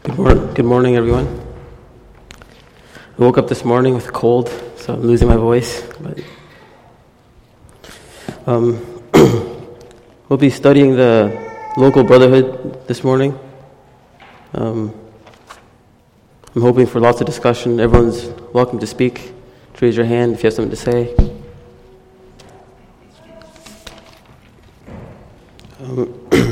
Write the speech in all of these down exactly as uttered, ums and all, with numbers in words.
Good morning, good morning, everyone. I woke up this morning with a cold, so I'm losing my voice. But um, we'll be studying the local brotherhood this morning. Um, I'm hoping for lots of discussion. Everyone's welcome to speak. To raise your hand if you have something to say. Um,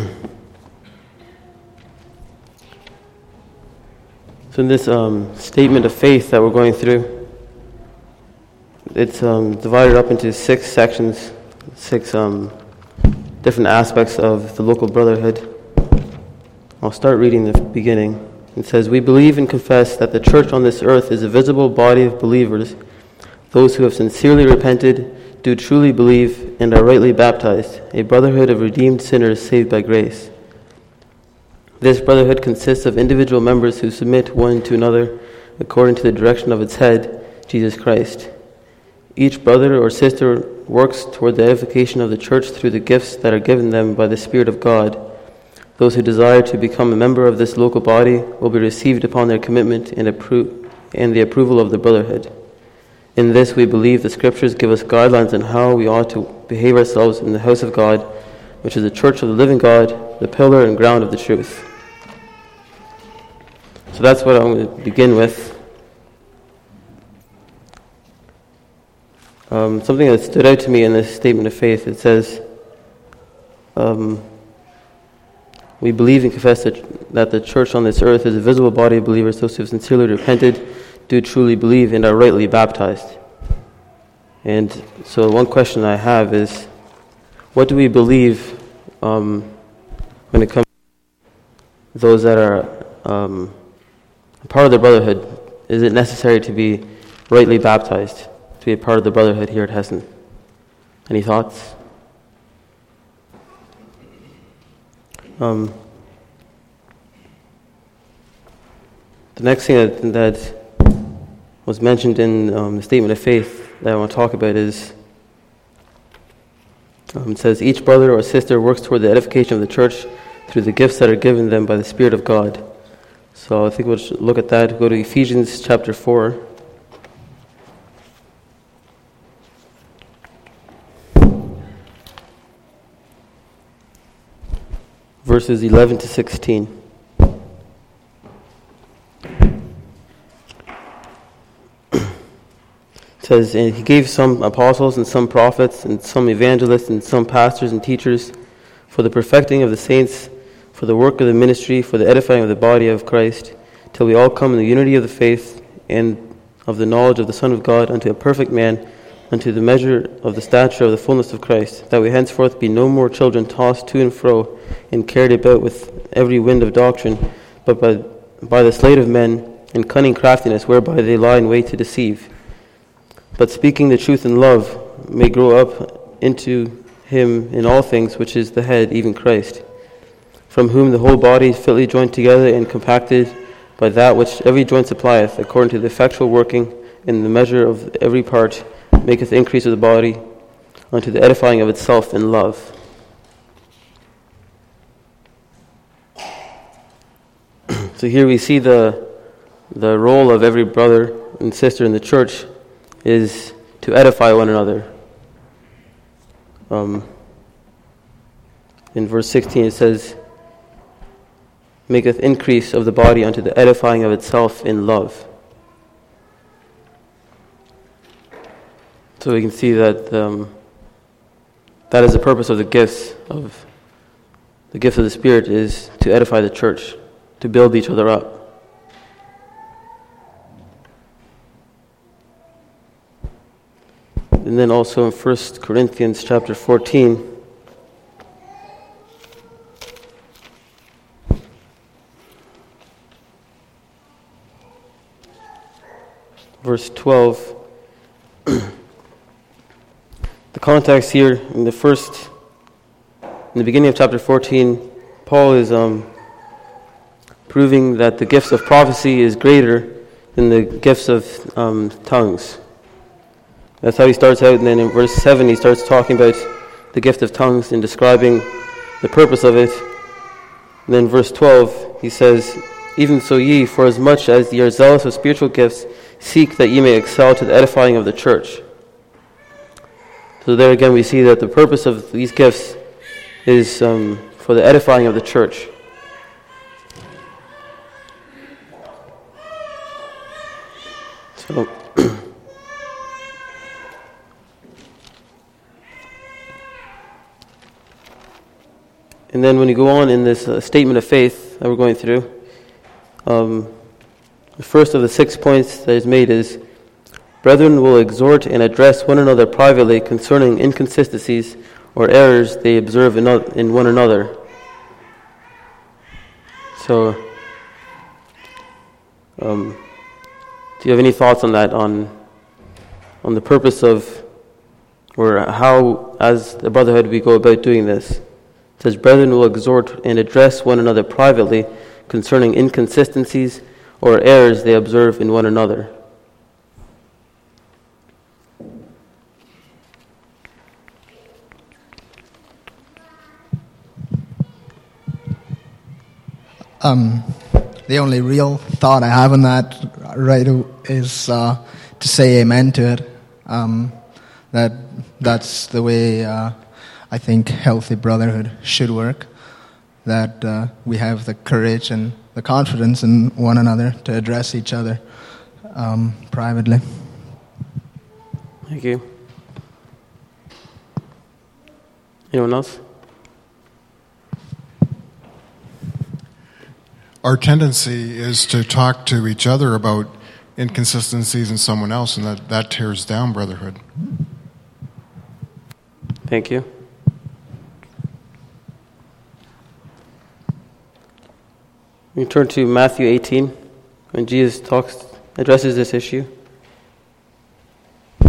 So in this um, statement of faith that we're going through, it's um, divided up into six sections, six um, different aspects of the local brotherhood. I'll start reading the beginning. It says, "We believe and confess that the church on this earth is a visible body of believers, those who have sincerely repented, do truly believe, and are rightly baptized, a brotherhood of redeemed sinners saved by grace. This brotherhood consists of individual members who submit one to another according to the direction of its head, Jesus Christ. Each brother or sister works toward the edification of the church through the gifts that are given them by the Spirit of God. Those who desire to become a member of this local body will be received upon their commitment and, appro- and the approval of the brotherhood. In this we believe the Scriptures give us guidelines on how we ought to behave ourselves in the house of God, which is the church of the living God, the pillar and ground of the truth." So that's what I'm going to begin with. Um, something that stood out to me in this statement of faith, it says, um, we believe and confess that, that the church on this earth is a visible body of believers, those who have sincerely repented, do truly believe, and are rightly baptized. And so one question I have is, what do we believe um, when it comes to those that are um, part of the brotherhood? Is it necessary to be rightly baptized to be a part of the brotherhood here at Hessen? Any thoughts? Um, the next thing that, that was mentioned in um, the statement of faith that I want to talk about is, um, it says, each brother or sister works toward the edification of the church through the gifts that are given them by the Spirit of God. So I think we'll look at that. Go to Ephesians chapter four. Verses eleven to sixteen. It says, "And he gave some apostles and some prophets and some evangelists and some pastors and teachers for the perfecting of the saints, for the work of the ministry, for the edifying of the body of Christ, till we all come in the unity of the faith and of the knowledge of the Son of God, unto a perfect man, unto the measure of the stature of the fullness of Christ, that we henceforth be no more children tossed to and fro and carried about with every wind of doctrine, but by, by the sleight of men and cunning craftiness whereby they lie in wait to deceive. But speaking the truth in love may grow up into him in all things, which is the head, even Christ, from whom the whole body is fitly joined together and compacted by that which every joint supplieth, according to the effectual working in the measure of every part, maketh increase of the body unto the edifying of itself in love." So here we see the the role of every brother and sister in the church is to edify one another. Um, in verse sixteen it says, "Maketh increase of the body unto the edifying of itself in love." So we can see that um, that is the purpose of the gifts of the gift of the Spirit, is to edify the church, to build each other up. And then also in First Corinthians chapter fourteen, verse twelve. The context here in the first, in the beginning of chapter fourteen, Paul is um, proving that the gifts of prophecy is greater than the gifts of um, tongues. That's how he starts out, and then in verse seven he starts talking about the gift of tongues and describing the purpose of it. And then verse twelve, he says, even so ye, for as much as ye are zealous of spiritual gifts, seek that ye may excel to the edifying of the church. So there again we see that the purpose of these gifts is um, for the edifying of the church. So, and then when you go on in this uh, statement of faith that we're going through, um, the first of the six points that is made is, brethren will exhort and address one another privately concerning inconsistencies or errors they observe in, in one another. So, um, do you have any thoughts on that, on on the purpose of, or how, as the brotherhood, we go about doing this? It says, brethren will exhort and address one another privately concerning inconsistencies or errors they observe in one another. Um, the only real thought I have on that right is uh, to say amen to it. Um, that that's the way uh, I think healthy brotherhood should work. That uh, we have the courage and the confidence in one another to address each other um, privately. Thank you. Anyone else? Our tendency is to talk to each other about inconsistencies in someone else, and that, that tears down brotherhood. Thank you. We turn to Matthew eighteen, when Jesus talks, addresses this issue. I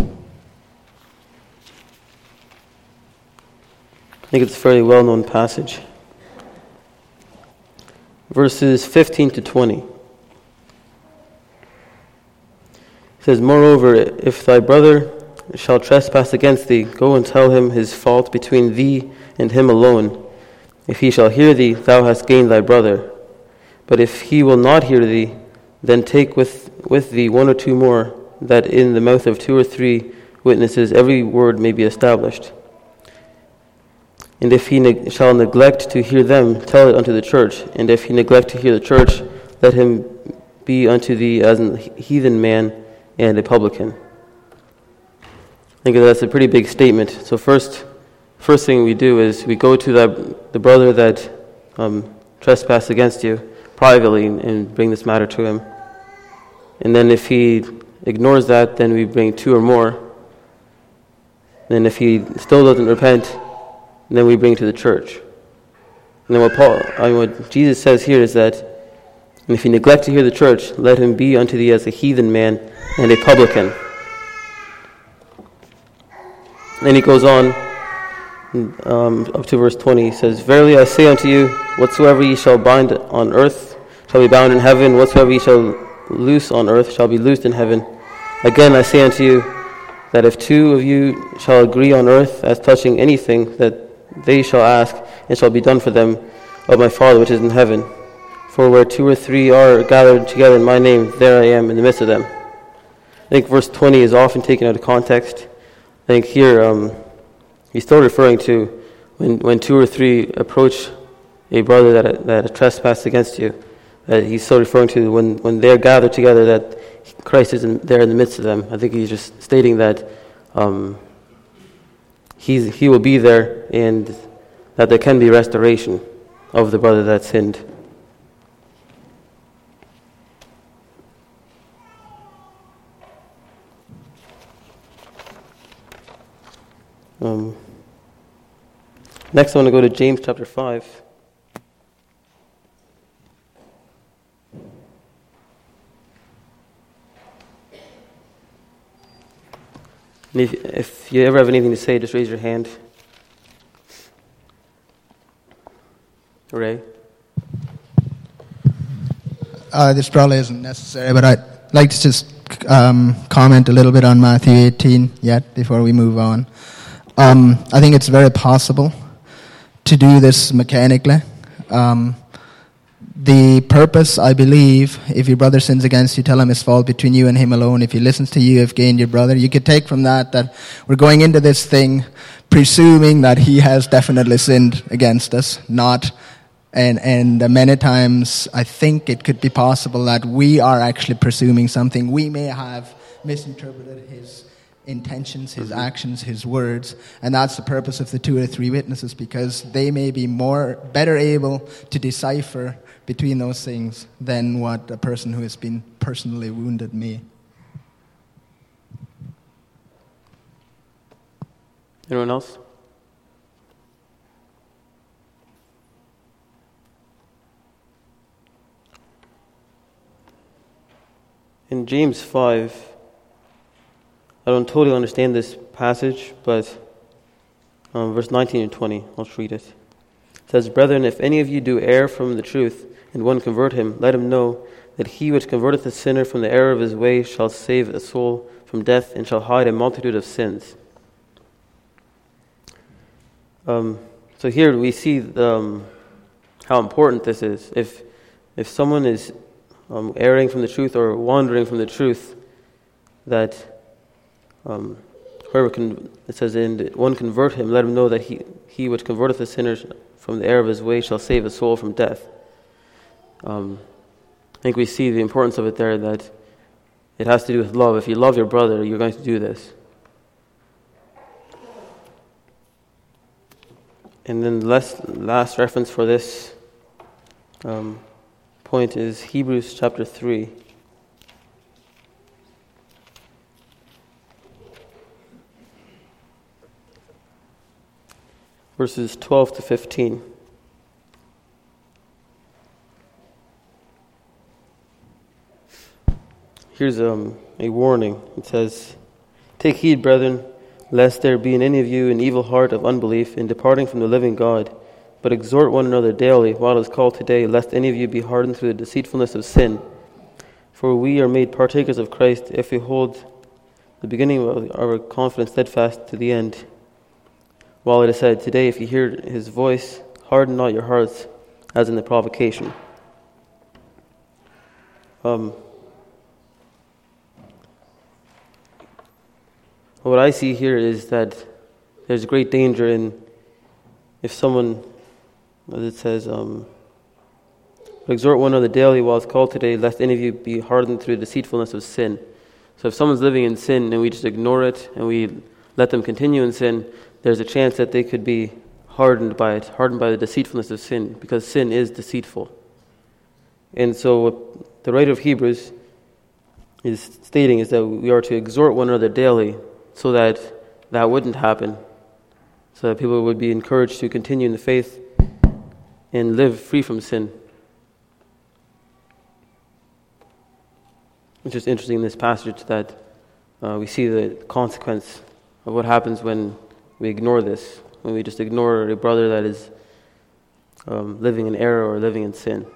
think it's a fairly well-known passage. Verses fifteen to twenty. It says, moreover, if thy brother shall trespass against thee, go and tell him his fault between thee and him alone. If he shall hear thee, thou hast gained thy brother. But if he will not hear thee, then take with, with thee one or two more, that in the mouth of two or three witnesses every word may be established. And if he neg- shall neglect to hear them, tell it unto the church. And if he neglect to hear the church, let him be unto thee as an heathen man and a publican. I think that's a pretty big statement. So first, first thing we do is we go to that, the brother that um, trespassed against you privately and bring this matter to him. And then if he ignores that, then we bring two or more. Then if he still doesn't repent, and then we bring to the church. And then what Paul, I mean, what Jesus says here is that, and if you neglect to hear the church, let him be unto thee as a heathen man and a publican. Then he goes on, um, up to verse twenty. He says, verily I say unto you, whatsoever ye shall bind on earth shall be bound in heaven, whatsoever ye shall loose on earth shall be loosed in heaven. Again I say unto you, that if two of you shall agree on earth as touching anything that they shall ask, it shall be done for them of my Father which is in heaven. For where two or three are gathered together in my name, there I am in the midst of them. I think verse twenty is often taken out of context. I think here um, he's still referring to when, when two or three approach a brother that that has trespassed against you. That he's still referring to when, when they're gathered together, that Christ is in, there in the midst of them. I think he's just stating that um, he's, he will be there and that there can be restoration of the brother that sinned. Um, next I want to go to James chapter five. And if, if you ever have anything to say, just raise your hand. Ray? Uh, this probably isn't necessary, but I'd like to just um, comment a little bit on Matthew eighteen yet before we move on. Um, I think it's very possible to do this mechanically. Um, the purpose, I believe, if your brother sins against you, tell him his fault between you and him alone. If he listens to you, you've gained your brother. You could take from that that we're going into this thing presuming that he has definitely sinned against us, not, and, and many times I think it could be possible that we are actually presuming something. We may have misinterpreted his intentions, his actions, his words, and that's the purpose of the two or three witnesses, because they may be more, better able to decipher between those things than what a person who has been personally wounded may. Anyone else? In James five, I don't totally understand this passage, but um, verse nineteen and twenty, I'll just read it. It says, "Brethren, if any of you do err from the truth, and one convert him, let him know that he which converteth a sinner from the error of his way shall save a soul from death, and shall hide a multitude of sins." Um, so here we see um, how important this is. If if someone is um, erring from the truth or wandering from the truth, that um, whoever can, it says, "And one convert him, let him know that he he which converteth a sinner from the error of his way shall save a soul from death." Um, I think we see the importance of it there, that it has to do with love. If you love your brother, you're going to do this. And then the last, last reference for this um, point is Hebrews chapter three. Verses twelve to fifteen. Here's um, a warning. It says, "Take heed, brethren, lest there be in any of you an evil heart of unbelief in departing from the living God, but exhort one another daily, while it is called today, lest any of you be hardened through the deceitfulness of sin. For we are made partakers of Christ if we hold the beginning of our confidence steadfast to the end. While it is said, today, if you hear his voice, harden not your hearts, as in the provocation." Um, what I see here is that there's great danger in if someone, as it says, um, exhort one another daily while it's called today, lest any of you be hardened through the deceitfulness of sin. So if someone's living in sin and we just ignore it and we let them continue in sin, there's a chance that they could be hardened by it, hardened by the deceitfulness of sin, because sin is deceitful. And so what the writer of Hebrews is stating is that we are to exhort one another daily so that that wouldn't happen, so that people would be encouraged to continue in the faith and live free from sin. It's just interesting in this passage that uh, we see the consequence of what happens when we ignore this, when we just ignore a brother that is um, living in error or living in sin.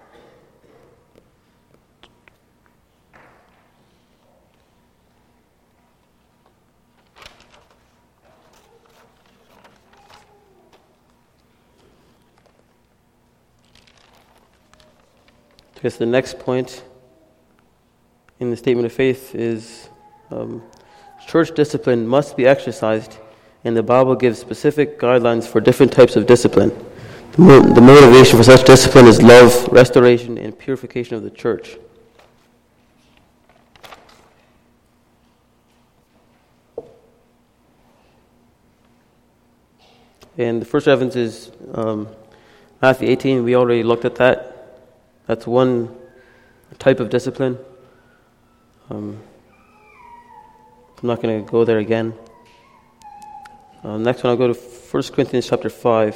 I guess the next point in the statement of faith is um, church discipline must be exercised, and the Bible gives specific guidelines for different types of discipline. The, mo- the motivation for such discipline is love, restoration, and purification of the church. And the first reference is um, Matthew eighteen. We already looked at that. That's one type of discipline. Um, I'm not going to go there again. Uh, next one, I'll go to First Corinthians chapter five.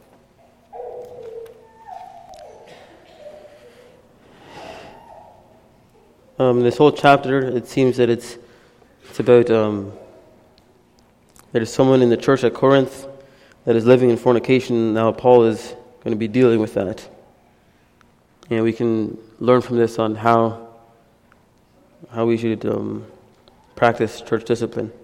Um, this whole chapter, it seems that it's it's about um, there is someone in the church at Corinth that is living in fornication. Now Paul is going to be dealing with that. And we can learn from this on how how we should um, practice church discipline.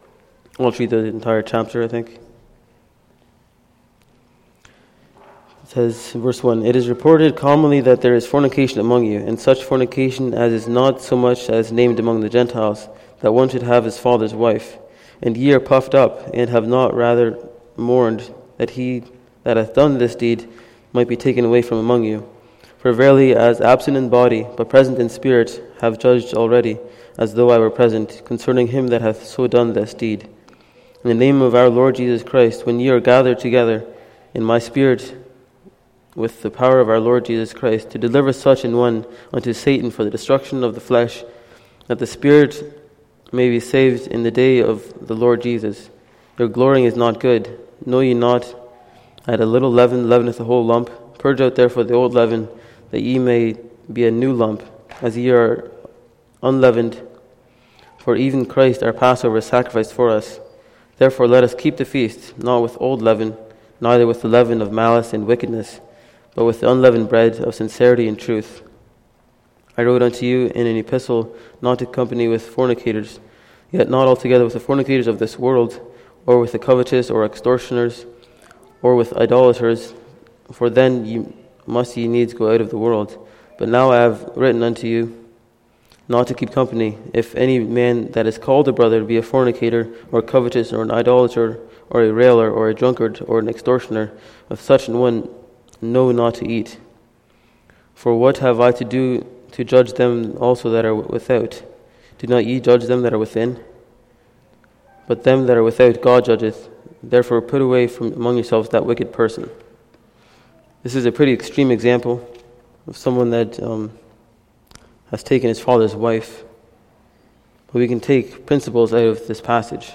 I'll read the entire chapter, I think. It says, verse one, "It is reported commonly that there is fornication among you, and such fornication as is not so much as named among the Gentiles, that one should have his father's wife. And ye are puffed up, and have not rather mourned that he that hath done this deed might be taken away from among you. For verily, as absent in body, but present in spirit, have judged already, as though I were present, concerning him that hath so done this deed. In the name of our Lord Jesus Christ, when ye are gathered together in my spirit, with the power of our Lord Jesus Christ, to deliver such an one unto Satan for the destruction of the flesh, that the spirit may be saved in the day of the Lord Jesus. Your glorying is not good. Know ye not that a little leaven leaveneth the whole lump? Purge out therefore the old leaven, that ye may be a new lump, as ye are unleavened. For even Christ our Passover is sacrificed for us. Therefore let us keep the feast, not with old leaven, neither with the leaven of malice and wickedness, but with the unleavened bread of sincerity and truth. I wrote unto you in an epistle not to company with fornicators, yet not altogether with the fornicators of this world, or with the covetous or extortioners, or with idolaters, for then ye must ye needs go out of the world. But now I have written unto you not to keep company, if any man that is called a brother be a fornicator, or covetous, or an idolater, or a railer, or a drunkard, or an extortioner, of such an one know not to eat. For what have I to do to judge them also that are without? Do not ye judge them that are within? But them that are without God judgeth. Therefore put away from among yourselves that wicked person." This is a pretty extreme example of someone that um, has taken his father's wife. But we can take principles out of this passage.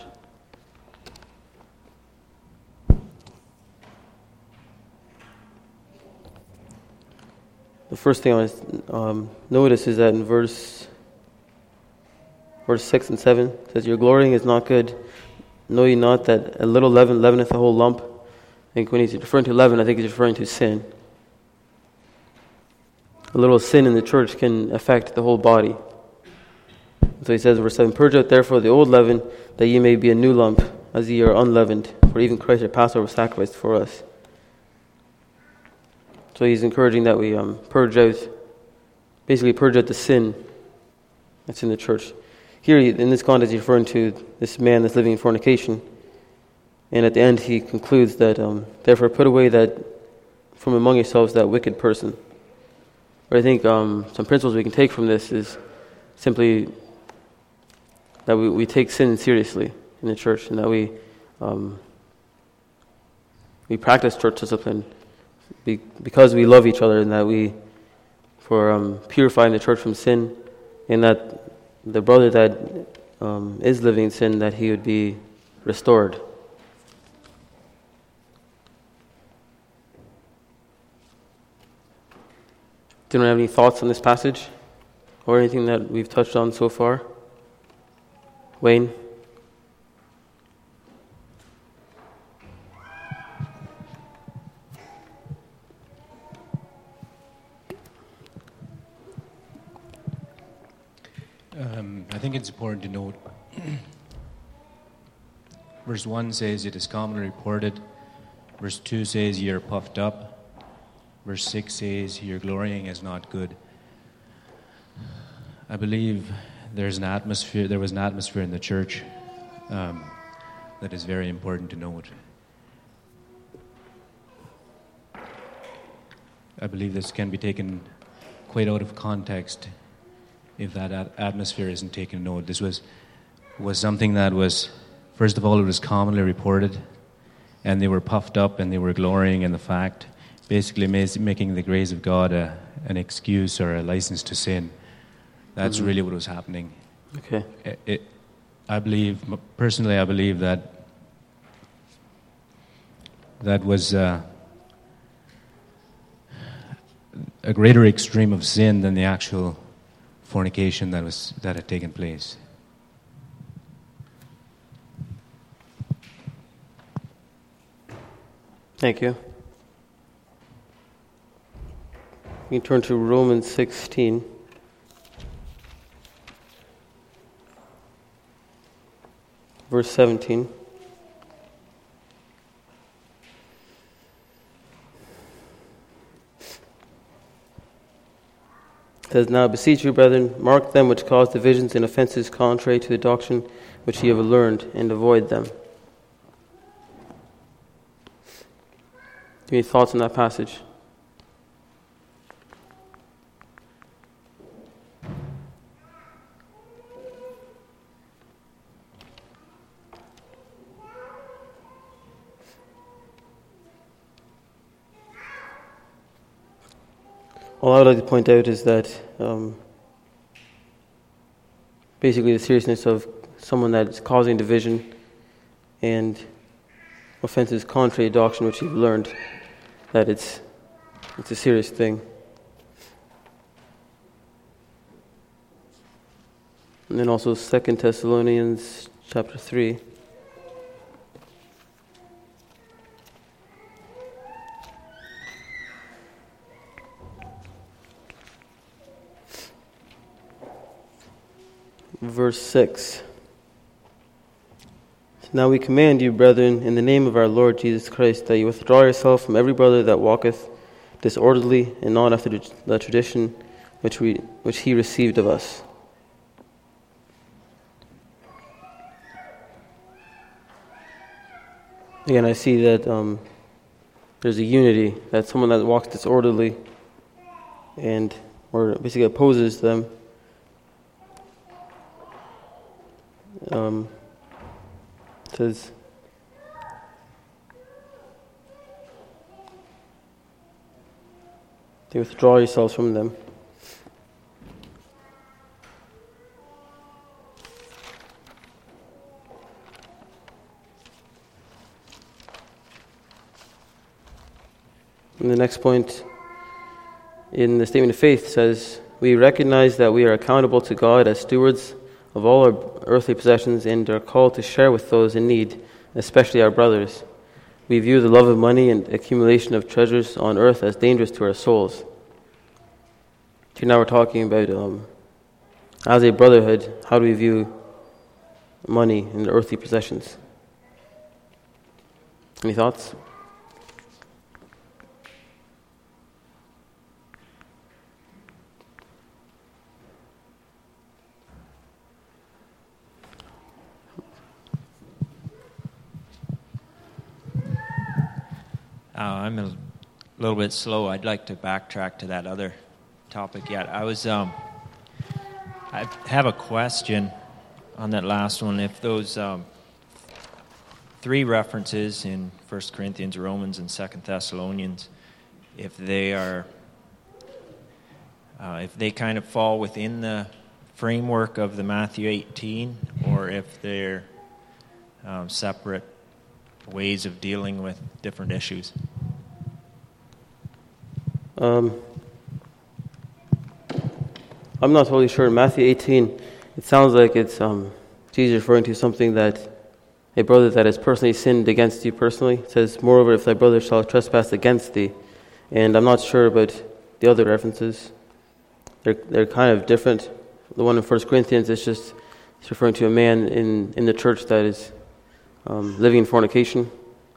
The first thing I want to um, notice is that in verse verse six and seven, it says, "Your glorying is not good. Know ye not that a little leaven leaveneth the whole lump?" I think when he's referring to leaven, I think he's referring to sin. A little sin in the church can affect the whole body. So he says in verse seven, "Purge out therefore the old leaven, that ye may be a new lump, as ye are unleavened. For even Christ our Passover was sacrificed for us." So he's encouraging that we um, purge out, basically purge out the sin that's in the church. Here, in this context, he's referring to this man that's living in fornication. And at the end, he concludes that, um, therefore put away that from among yourselves that wicked person. But I think um, some principles we can take from this is simply that we, we take sin seriously in the church, and that we um, we practice church discipline be, because we love each other, and that we, for um, purifying the church from sin, and that the brother that um, is living in sin, that he would be restored. Do you have any thoughts on this passage or anything that we've touched on so far? Wayne? Um, I think it's important to note, verse one says, "It is commonly reported." Verse two says, "Ye are puffed up." Verse six says, "Your glorying is not good." I believe there's an atmosphere. There was an atmosphere in the church um, that is very important to note. I believe this can be taken quite out of context if that at- atmosphere isn't taken note. This was was something that was, first of all, it was commonly reported, and they were puffed up and they were glorying in the fact, basically making the grace of God a, an excuse or a license to sin. That's mm-hmm. really what was happening. Okay. It, it, I believe, personally, I believe that that was uh, a greater extreme of sin than the actual fornication that was that had taken place. Thank you. We can turn to Romans sixteen. Verse seventeen. It says, Now I beseech you, brethren, mark them which cause divisions and offenses contrary to the doctrine which ye have learned, and avoid them. Any thoughts on that passage? All I would like to point out is that um, basically the seriousness of someone that is causing division and offenses contrary to doctrine which you've learned, that it's it's a serious thing. And then also Second Thessalonians chapter three. Verse six. Now we command you, brethren, in the name of our Lord Jesus Christ, that you withdraw yourself from every brother that walketh disorderly, and not after the tradition which we which he received of us. Again, I see that um, there's a unity, that someone that walks disorderly and or basically opposes them Um, says, to withdraw yourselves from them. And the next point in the statement of faith says, we recognize that we are accountable to God as stewards of all our earthly possessions and are called to share with those in need, especially our brothers. We view the love of money and accumulation of treasures on earth as dangerous to our souls. So now we're talking about, um, as a brotherhood, how do we view money and earthly possessions? Any thoughts? Uh, I'm a little bit slow. I'd like to backtrack to that other topic yet. I was, um, I have a question on that last one. If those um, three references in First Corinthians, Romans, and Second Thessalonians, if they are, uh, if they kind of fall within the framework of the Matthew eighteen, or if they're um, separate ways of dealing with different issues? Um, I'm not totally sure. In Matthew eighteen, it sounds like it's um, Jesus referring to something that a brother that has personally sinned against you personally. It says, moreover, if thy brother shall trespass against thee. And I'm not sure about the other references. They're they're kind of different. The one in First Corinthians is just it's referring to a man in, in the church that is Um, living in fornication.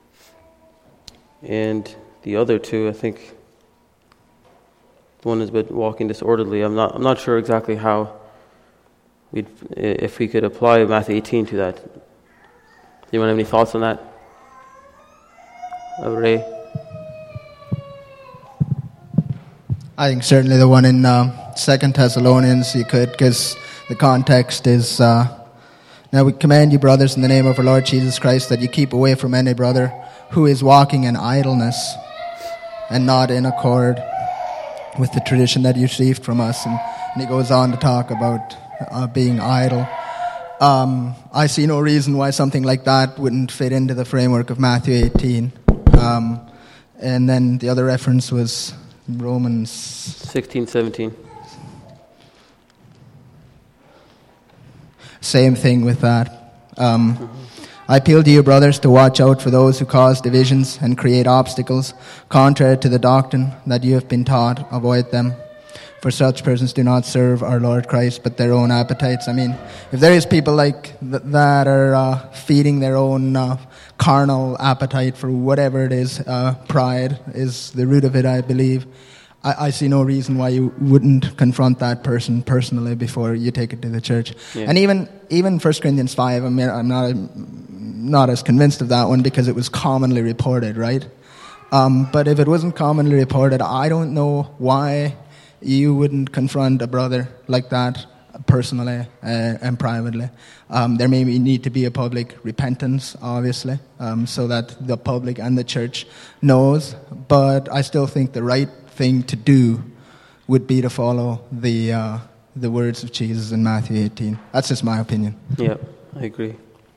And the other two, I think, the one is about walking disorderly. I'm not. I'm not sure exactly how we, if we could apply Matthew eighteen to that. Do you want to have any thoughts on that, uh, Ray? I think certainly the one in uh, Second Thessalonians you could, because the context is. Uh, Now we command you, brothers, in the name of our Lord Jesus Christ, that you keep away from any brother who is walking in idleness and not in accord with the tradition that you received from us. And, and he goes on to talk about uh, being idle. Um, I see no reason why something like that wouldn't fit into the framework of Matthew eighteen. Um, and then the other reference was Romans sixteen, seventeen. Same thing with that. Um, I appeal to you, brothers, to watch out for those who cause divisions and create obstacles contrary to the doctrine that you have been taught. Avoid them. For such persons do not serve our Lord Christ, but their own appetites. I mean, if there is people like th- that are uh, feeding their own uh, carnal appetite for whatever it is, uh, pride is the root of it, I believe. I, I see no reason why you wouldn't confront that person personally before you take it to the church. Yeah. And even even First Corinthians five, I mean, I'm not not as convinced of that one because it was commonly reported, right? Um, but if it wasn't commonly reported, I don't know why you wouldn't confront a brother like that personally uh, and privately. Um, there may need to be a public repentance, obviously, um, so that the public and the church knows. But I still think the right thing to do would be to follow the uh, the words of Jesus in Matthew eighteen. That's just my opinion. Yeah, I agree.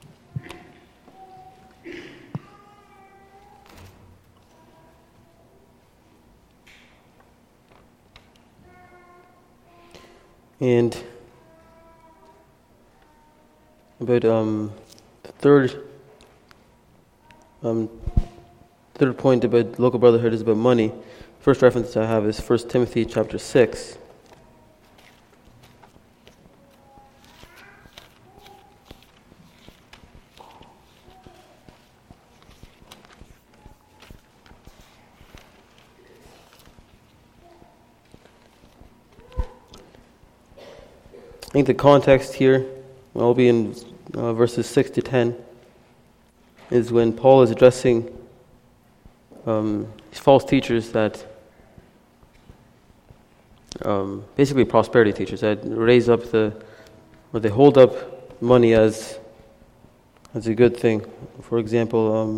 And about um, the third um, third point about local brotherhood is about money. First reference I have is First Timothy chapter six. I think the context here, will be in uh, verses six to ten, is when Paul is addressing um, these false teachers that, um, basically prosperity teachers, that raise up the, or they hold up money as as a good thing. For example, um,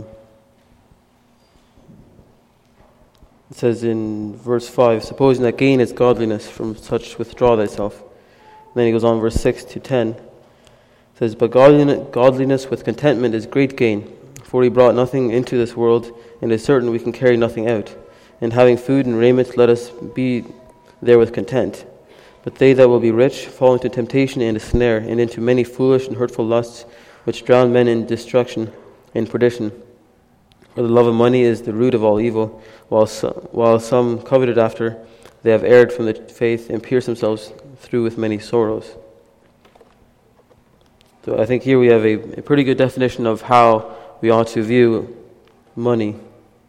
it says in verse five, supposing that gain is godliness, from such withdraw thyself. Then he goes on, verse six to ten. It says, but godliness with contentment is great gain, for he brought nothing into this world, and it is certain we can carry nothing out. And having food and raiment, let us be there with content. But they that will be rich fall into temptation and a snare, and into many foolish and hurtful lusts, which drown men in destruction and perdition. For the love of money is the root of all evil, while some, while some coveted after, they have erred from the faith and pierced themselves through with many sorrows. So I think here we have a, a pretty good definition of how we ought to view money.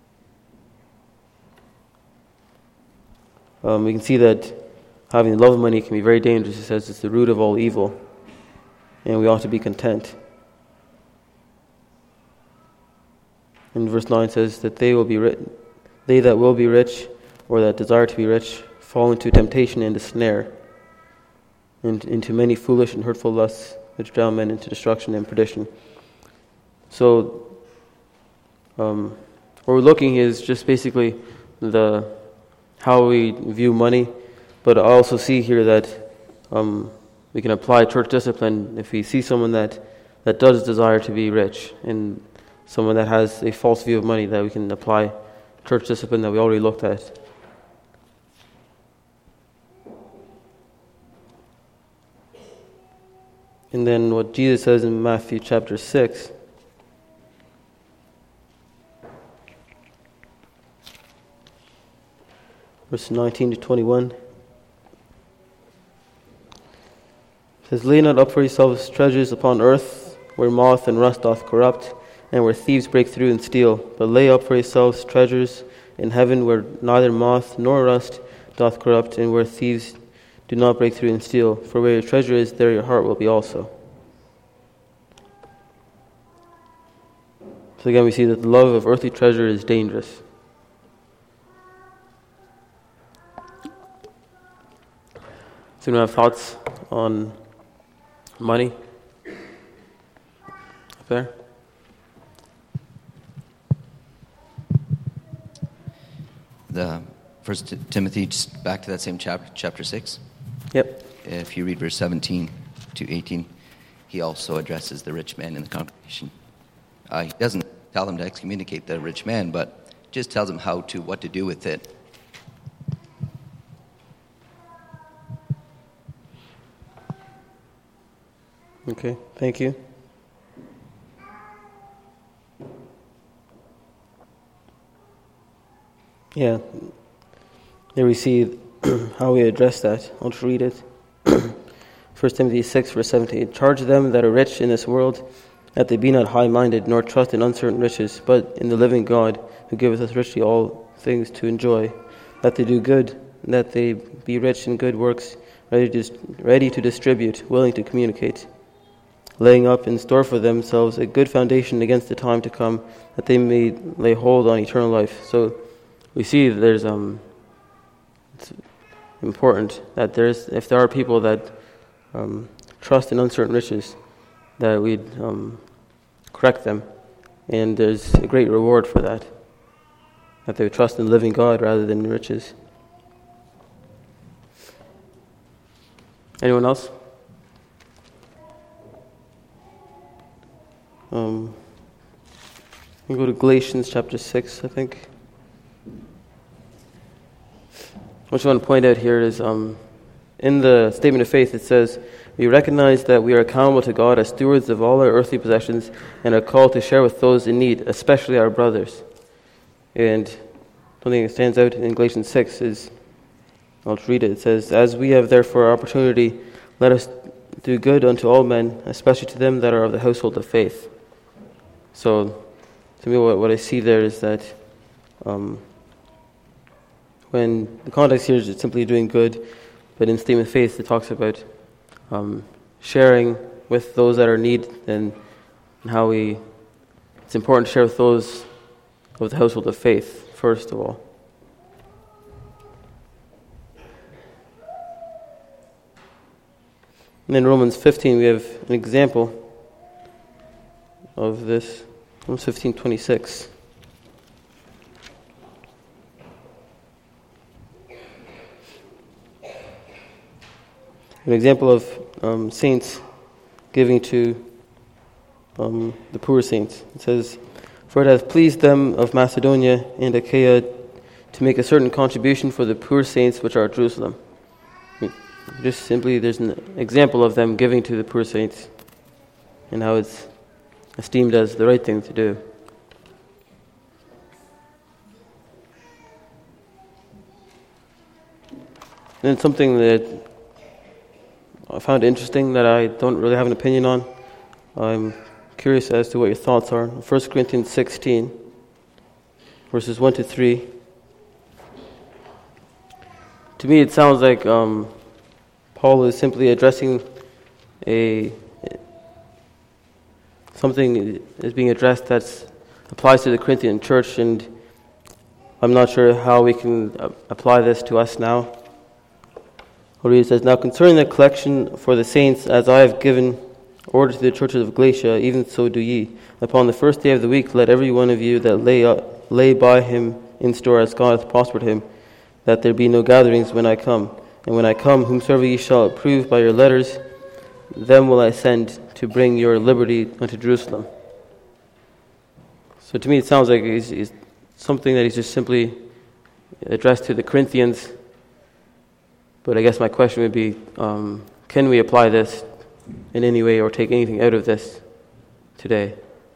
Um, we can see that having the love of money can be very dangerous. It says it's the root of all evil, and we ought to be content. And verse nine says that they will be ri- they that will be rich, or that desire to be rich, fall into temptation and a snare, and into many foolish and hurtful lusts, which drown men into destruction and perdition. So, um, what we're looking is just basically the how we view money, but I also see here that um, we can apply church discipline if we see someone that, that does desire to be rich, and someone that has a false view of money, that we can apply church discipline that we already looked at. And then what Jesus says in Matthew chapter six, verse nineteen to twenty-one, says, lay not up for yourselves treasures upon earth, where moth and rust doth corrupt, and where thieves break through and steal. But lay up for yourselves treasures in heaven, where neither moth nor rust doth corrupt, and where thieves do not break through and steal. For where your treasure is, there your heart will be also. So again, we see that the love of earthly treasure is dangerous. So we have thoughts on money? Up there? The First Timothy, just back to that same chapter, chapter six. Yep. If you read verse seventeen to eighteen, he also addresses the rich man in the congregation. Uh, he doesn't tell them to excommunicate the rich man, but just tells them how to, what to do with it. Okay, thank you. Yeah, there we see how we address that. I'll just read it. First Timothy six, verse seventeen. Charge them that are rich in this world, that they be not high-minded, nor trust in uncertain riches, but in the living God, who giveth us richly all things to enjoy, that they do good, that they be rich in good works, ready to, ready to distribute, willing to communicate, laying up in store for themselves a good foundation against the time to come, that they may lay hold on eternal life. So we see that there's um, it's important that there's if there are people that um, trust in uncertain riches, that we'd um, correct them, and there's a great reward for that. That they would trust in the living God rather than riches. Anyone else? Um, we go to Galatians chapter six, I think. What I want to point out here is um, in the statement of faith it says, we recognize that we are accountable to God as stewards of all our earthly possessions and are called to share with those in need, especially our brothers. And something that stands out in Galatians six is, I'll just read it. It says, as we have therefore opportunity, let us do good unto all men, especially to them that are of the household of faith. So, to me, what, what I see there is that um, when the context here is just simply doing good, but in statement of faith it talks about um, sharing with those that are in need, and, and how we it's important to share with those of the household of faith, first of all. And in Romans fifteen, we have an example of this. Romans fifteen twenty-six. An example of um, saints giving to um, the poor saints. It says, for it hath pleased them of Macedonia and Achaia to make a certain contribution for the poor saints which are at Jerusalem. Just simply, there's an example of them giving to the poor saints and how it's esteemed as the right thing to do. And then something that I found interesting that I don't really have an opinion on. I'm curious as to what your thoughts are. First Corinthians sixteen, verses one to three. To me, it sounds like um, Paul is simply addressing a something is being addressed that applies to the Corinthian church, and I'm not sure how we can apply this to us now. It says, now concerning the collection for the saints, as I have given order to the churches of Galatia, even so do ye. Upon the first day of the week, let every one of you that lay up, lay by him in store as God hath prospered him, that there be no gatherings when I come. And when I come, whomsoever ye shall approve by your letters, them will I send to bring your liberty unto Jerusalem. So to me it sounds like it's, it's something that he's just simply addressed to the Corinthians. But I guess my question would be, um, can we apply this in any way or take anything out of this today?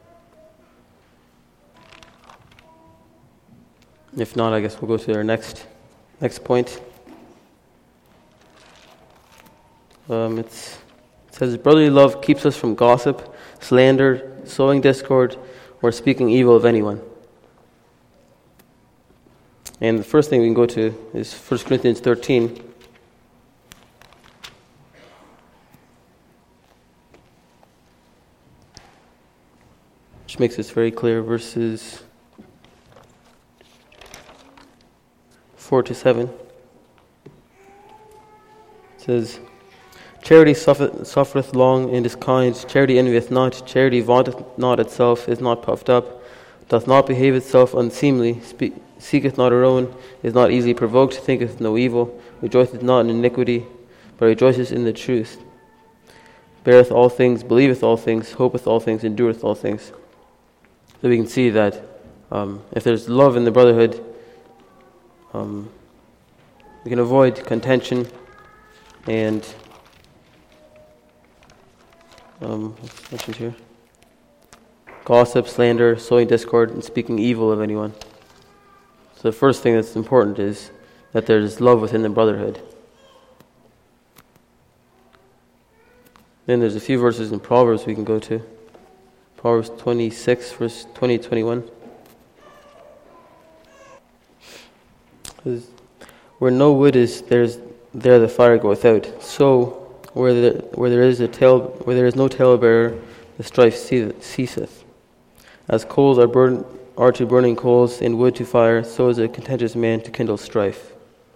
If not, I guess we'll go to our next next point. Um, it's, it says, brotherly love keeps us from gossip, slander, sowing discord, or speaking evil of anyone. And the first thing we can go to is First Corinthians thirteen. Which makes this very clear, verses four to seven. It says, charity suffereth, suffereth long and is kind. Charity envieth not. Charity vaunteth not itself, is not puffed up, doth not behave itself unseemly, spe- seeketh not her own, is not easily provoked, thinketh no evil, rejoiceth not in iniquity, but rejoiceth in the truth. Beareth all things, believeth all things, hopeth all things, endureth all things. So we can see that um, if there's love in the brotherhood, um, we can avoid contention and um, what's mentioned here? Gossip, slander, sowing discord, and speaking evil of anyone. So the first thing that's important is that there's love within the brotherhood. Then there's a few verses in Proverbs we can go to. Proverbs twenty-six, verse twenty to twenty-one. Where no wood is, there's there the fire goeth out. So where the, where there is a tale, where there is no talebearer, the strife ceaseth. As coals are burn are to burning coals, and wood to fire, so is a contentious man to kindle strife.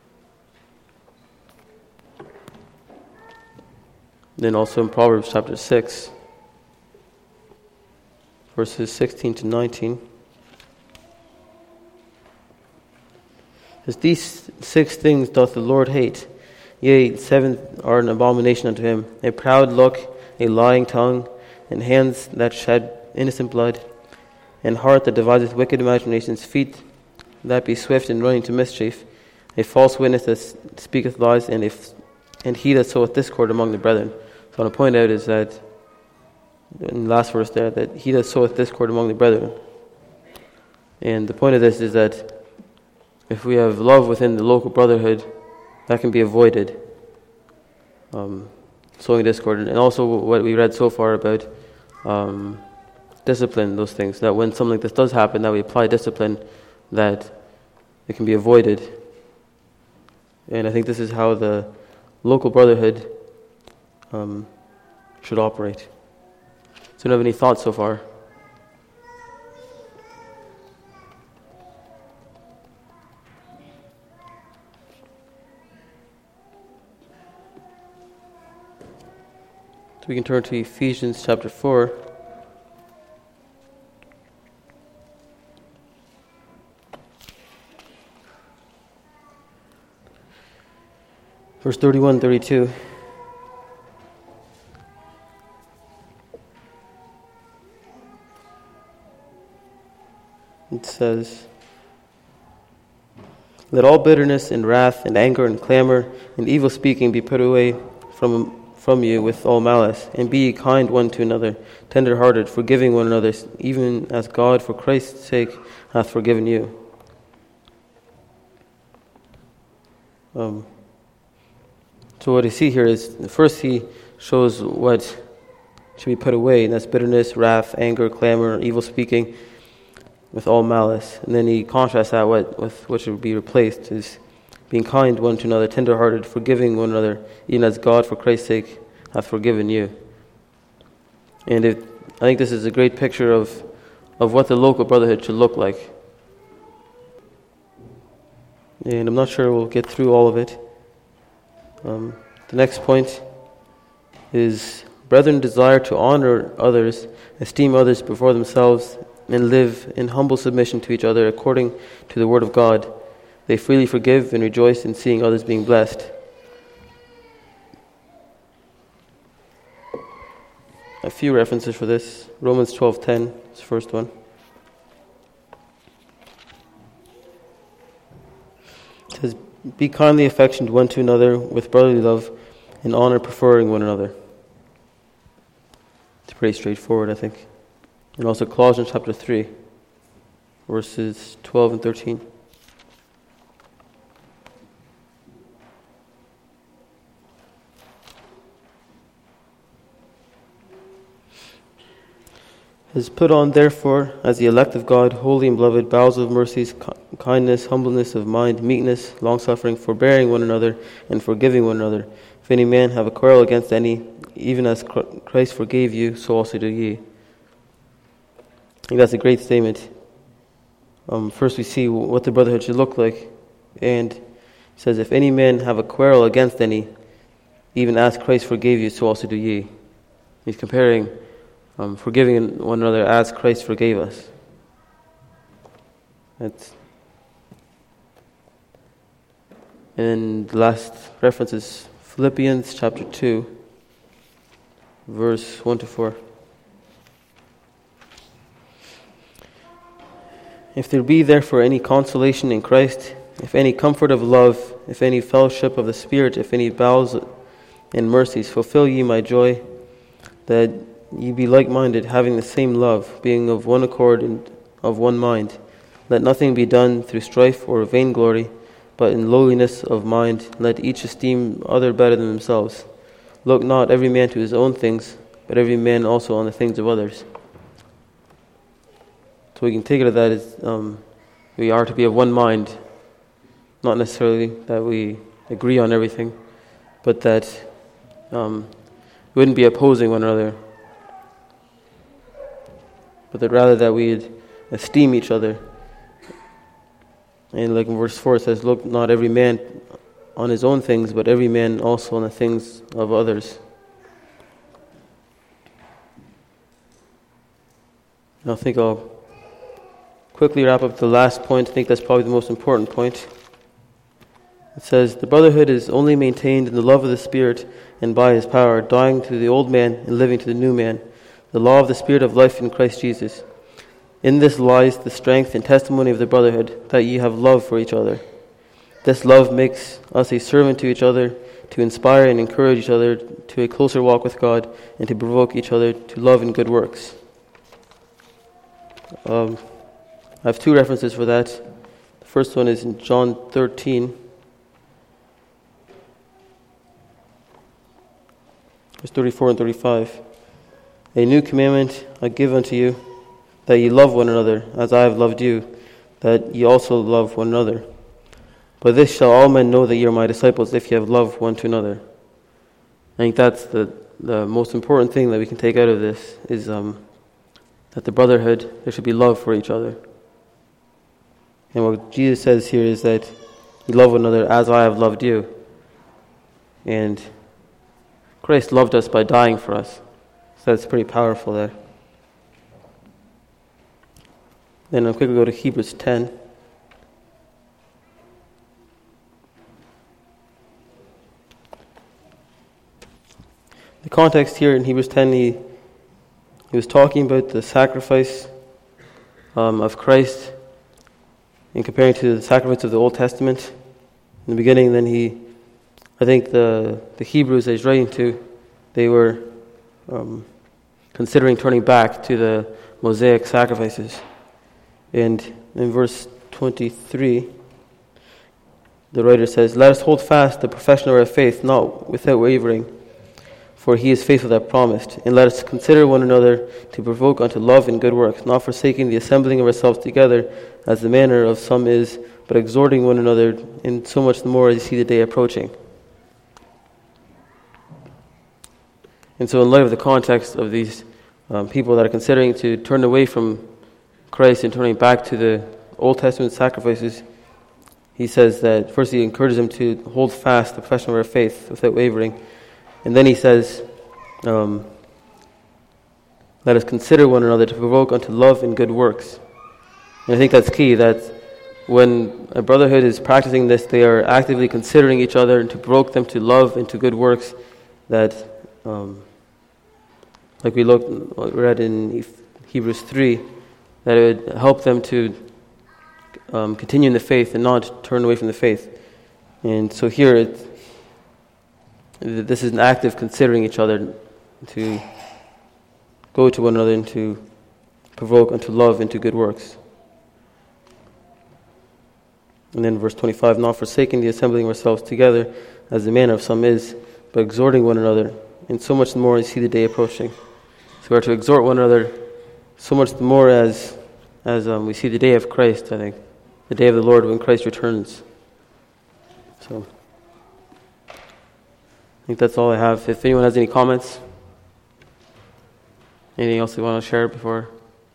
Then also in Proverbs chapter six, verses sixteen to nineteen. As these six things doth the Lord hate, yea, seven are an abomination unto him: a proud look, a lying tongue, and hands that shed innocent blood, and heart that deviseth wicked imaginations, feet that be swift in running to mischief, a false witness that speaketh lies, and if and he that soweth discord among the brethren. So I want to point out is that in the last verse there, that he that soweth discord among the brethren. And the point of this is that if we have love within the local brotherhood, that can be avoided. Um, sowing discord, and also what we read so far about um, discipline, those things, that when something like this does happen, that we apply discipline, that it can be avoided. And I think this is how the local brotherhood um, should operate. So, do you have any thoughts so far? So we can turn to Ephesians chapter four. Verse thirty-one, thirty-two. It says, "Let all bitterness and wrath and anger and clamor and evil speaking be put away from from you with all malice, and be ye kind one to another, tender-hearted, forgiving one another, even as God for Christ's sake hath forgiven you." Um, so what I see here is, first he shows what should be put away, and that's bitterness, wrath, anger, clamor, evil speaking, with all malice. And then he contrasts that with, with what should be replaced, is being kind one to another, tender-hearted, forgiving one another, even as God for Christ's sake hath forgiven you. And it, I think this is a great picture of, of what the local brotherhood should look like. And I'm not sure we'll get through all of it. Um, the next point is, brethren, desire to honor others, esteem others before themselves, and live in humble submission to each other according to the word of God. They freely forgive and rejoice in seeing others being blessed. A few references for this. Romans twelve ten is the first one. It says, "Be kindly affectioned one to another with brotherly love, and honor, preferring one another." It's pretty straightforward, I think. And also Colossians chapter three, verses twelve and thirteen. Is put on, therefore, as the elect of God, holy and beloved, bowels of mercies, kindness, humbleness of mind, meekness, long-suffering, forbearing one another, and forgiving one another. If any man have a quarrel against any, even as Christ forgave you, so also do ye. I think that's a great statement. Um, first we see what the brotherhood should look like. And it says, if any man have a quarrel against any, even as Christ forgave you, so also do ye. He's comparing Um, forgiving one another as Christ forgave us. That's, and the last reference is Philippians chapter two, verse one to four. If there be therefore any consolation in Christ, if any comfort of love, if any fellowship of the Spirit, if any bowels and mercies, fulfill ye my joy, that ye be like-minded, having the same love, being of one accord and of one mind. Let nothing be done through strife or vainglory, but in lowliness of mind let each esteem other better than themselves. Look not every man to his own things, but every man also on the things of others. So we can take it as that is um, we are to be of one mind, not necessarily that we agree on everything, but that um, we wouldn't be opposing one another, but that rather that we'd esteem each other. And like in verse four it says, look not every man on his own things, but every man also on the things of others. And I think I'll quickly wrap up the last point. I think that's probably the most important point. It says, the brotherhood is only maintained in the love of the Spirit and by His power, dying to the old man and living to the new man, the law of the Spirit of life in Christ Jesus. In this lies the strength and testimony of the brotherhood, that ye have love for each other. This love makes us a servant to each other, to inspire and encourage each other to a closer walk with God, and to provoke each other to love and good works. Um, I have two references for that. The first one is in John thirteen, verse thirty-four and thirty-five. A new commandment I give unto you, that ye love one another, as I have loved you, that ye also love one another. By this shall all men know that ye are my disciples, if ye have love one to another. I think that's the, the most important thing that we can take out of this, is um, that the brotherhood, there should be love for each other. And what Jesus says here is that you love one another as I have loved you. And Christ loved us by dying for us. So that's pretty powerful there. Then I'll quickly go to Hebrews ten. The context here in Hebrews ten, he, he was talking about the sacrifice um, of Christ and comparing to the sacrifice of the Old Testament. In the beginning, then he, I think the, the Hebrews that he's writing to, they were um, considering turning back to the Mosaic sacrifices. And in verse twenty-three, the writer says, let us hold fast the profession of our faith, not without wavering, for he is faithful that promised. And let us consider one another to provoke unto love and good works, not forsaking the assembling of ourselves together, as the manner of some is, but exhorting one another, and so much the more as you see the day approaching. And so in light of the context of these um, people that are considering to turn away from Christ and turning back to the Old Testament sacrifices, he says that first he encourages them to hold fast the profession of our faith without wavering. And then he says, um, let us consider one another to provoke unto love and good works. And I think that's key, that when a brotherhood is practicing this, they are actively considering each other and to provoke them to love and to good works, that, um, like we looked, read in Hebrews three, that it would help them to um, continue in the faith and not turn away from the faith. And so here, it, this is an act of considering each other to go to one another and to provoke unto love and to good works. And then verse twenty-five, not forsaking the assembling of ourselves together, as the manner of some is, but exhorting one another, and so much the more as you see the day approaching. So we are to exhort one another so much the more as as um, we see the day of Christ, I think, the day of the Lord when Christ returns. So I think that's all I have. If anyone has any comments, anything else they want to share before?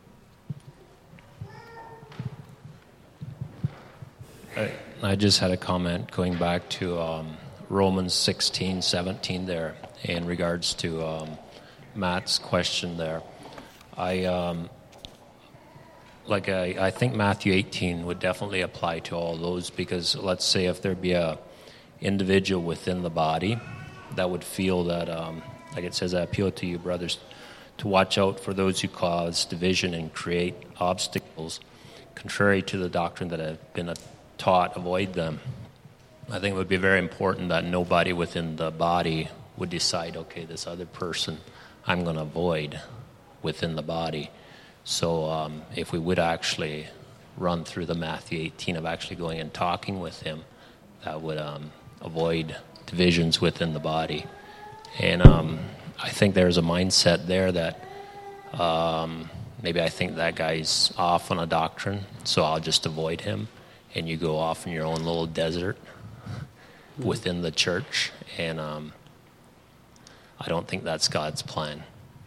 I, I just had a comment going back to um, Romans sixteen, seventeen there in regards to um, Matt's question there. I um, like I, I think Matthew eighteen would definitely apply to all those, because let's say if there be a individual within the body that would feel that, um, like it says, I appeal to you, brothers, to watch out for those who cause division and create obstacles contrary to the doctrine that have been taught, avoid them. I think it would be very important that nobody within the body would decide, okay, this other person I'm going to avoid within the body. So um, if we would actually run through the Matthew eighteen of actually going and talking with him, that would um, avoid divisions within the body. And um, I think there's a mindset there that um, maybe I think that guy's off on a doctrine, so I'll just avoid him. and you go off in your own little desert within the church, and um, I don't think that's God's plan.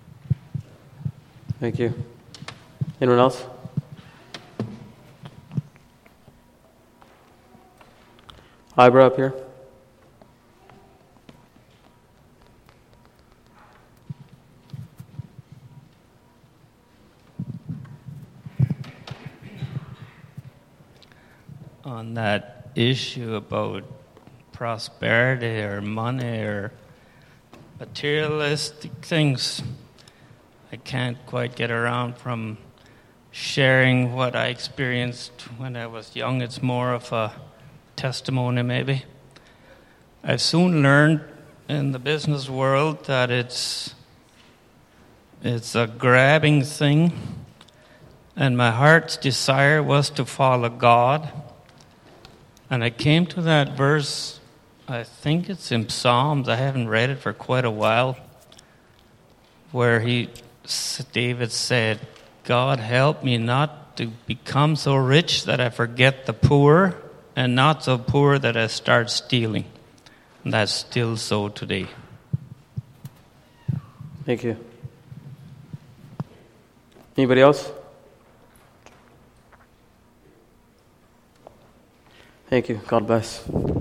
Thank you. Anyone else? Ibra up here. On that issue about prosperity or money or materialistic things, I can't quite get around from sharing what I experienced when I was young. It's more of a testimony, maybe. I've soon learned in the business world that it's it's a grabbing thing, and my heart's desire was to follow God. And I came to that verse, I think it's in Psalms, I haven't read it for quite a while, where he, David said, God, help me not to become so rich that I forget the poor, and not so poor that I start stealing. And that's still so today. Thank you. Anybody else? Thank you. God bless.